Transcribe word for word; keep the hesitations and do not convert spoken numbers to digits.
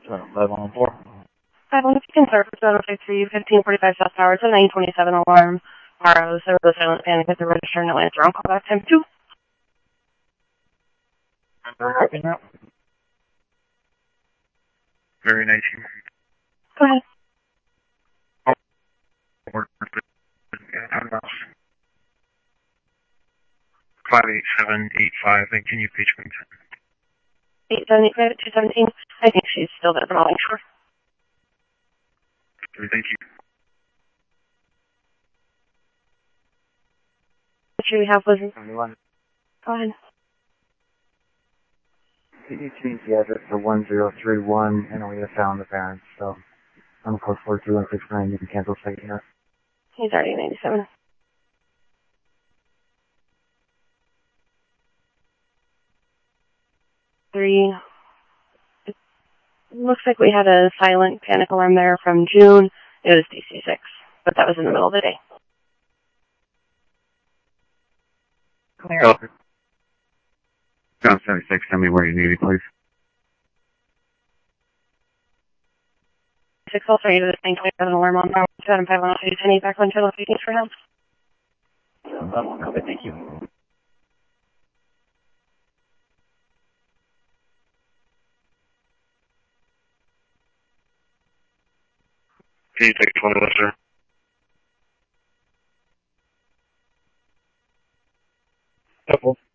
five one four. five one, if you can start for seven five three, fifteen forty-five South Tower. It's a nine twenty-seven alarm. Morrow, so the silent panic at the register and Atlanta on callback time two. Very nice. Go ahead. Five eight seven eight five, and can you page me? Eight seven eight five two seventeen. I think she's still there, but I'll make sure. Thank you. What should we have was Anyone? Go ahead. Can you change the address to one zero three one, and we have found the parents, so I'm close four two one six nine, you can cancel second here. He's already ninety-seven. Three. It looks like we had a silent panic alarm there from June. It was D C six, but that was in the middle of the day. Clear. Oh. John seventy-six, tell me where you need it, please. Six also needed a nine twenty-seven alarm on two seven five one two ten eight back on channel if for help. Oh, okay, thank you. Can you take twenty-one, sir? Couple.